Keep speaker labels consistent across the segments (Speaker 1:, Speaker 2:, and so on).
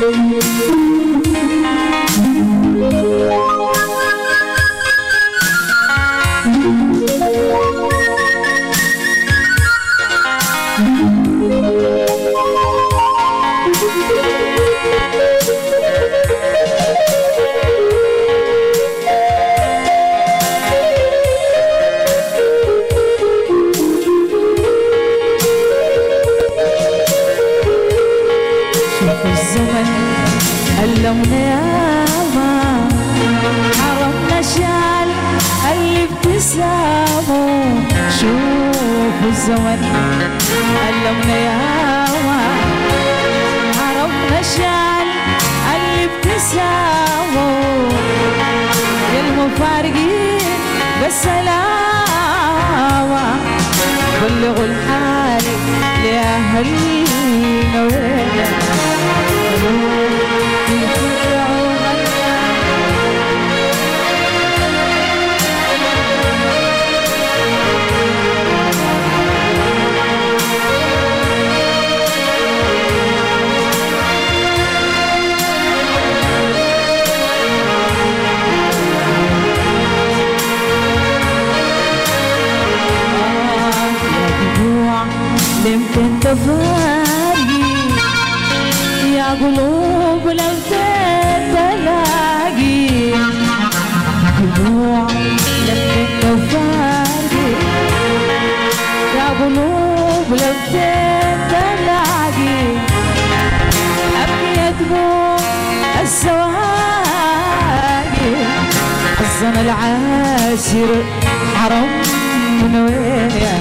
Speaker 1: علمنا ياما حرمنا شال اللي ابتسامه. شوفوا الزمن علمنا ياما حرمنا شال اللي ابتسامه. يا المفارقين بالسلامة بلغوا الحال لأهلنا وين يمكن تفارقي يا قلوب لم تلاقي. دموع يمكن تفارقي يا قلوب لم تلاقي. أبكي دموع السواقي حزن العاشر حرم من وين يا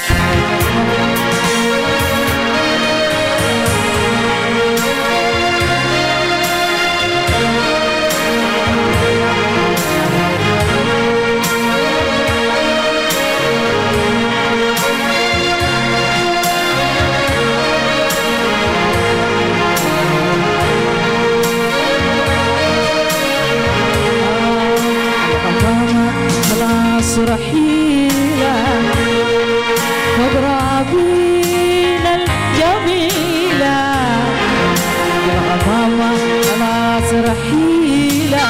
Speaker 1: رحيلة مضرابين الجميلة. يا ماما خلاص رحيلة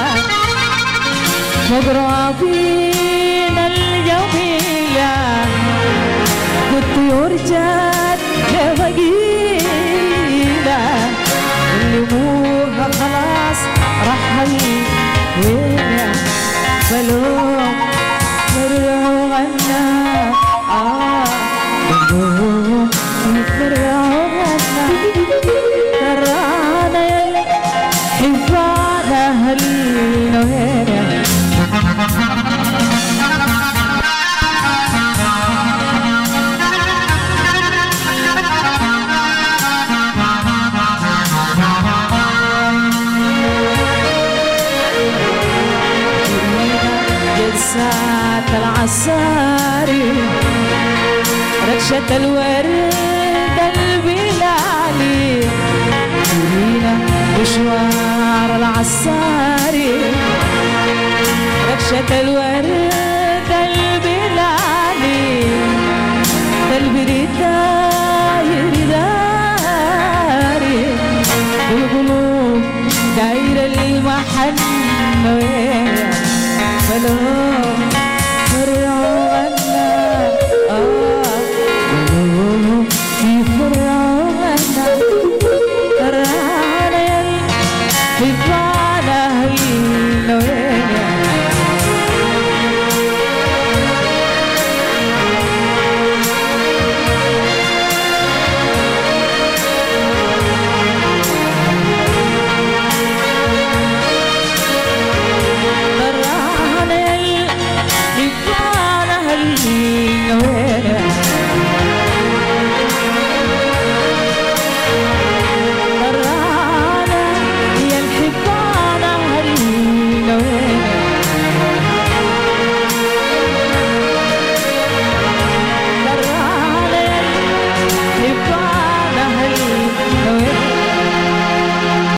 Speaker 1: مضرابين الجميلة. والطيور جات لبقيلة اللي موها خلاص رحل وين بلوم مرعو غنى مرعو غنى ترانا يلي حفانا هالنويرة. جلسات العصاري ركشة الورد البلالي. ترينا مشوار العصاري ركشة الورد البلالي. البريد داير داري والقلوب داير المحن وين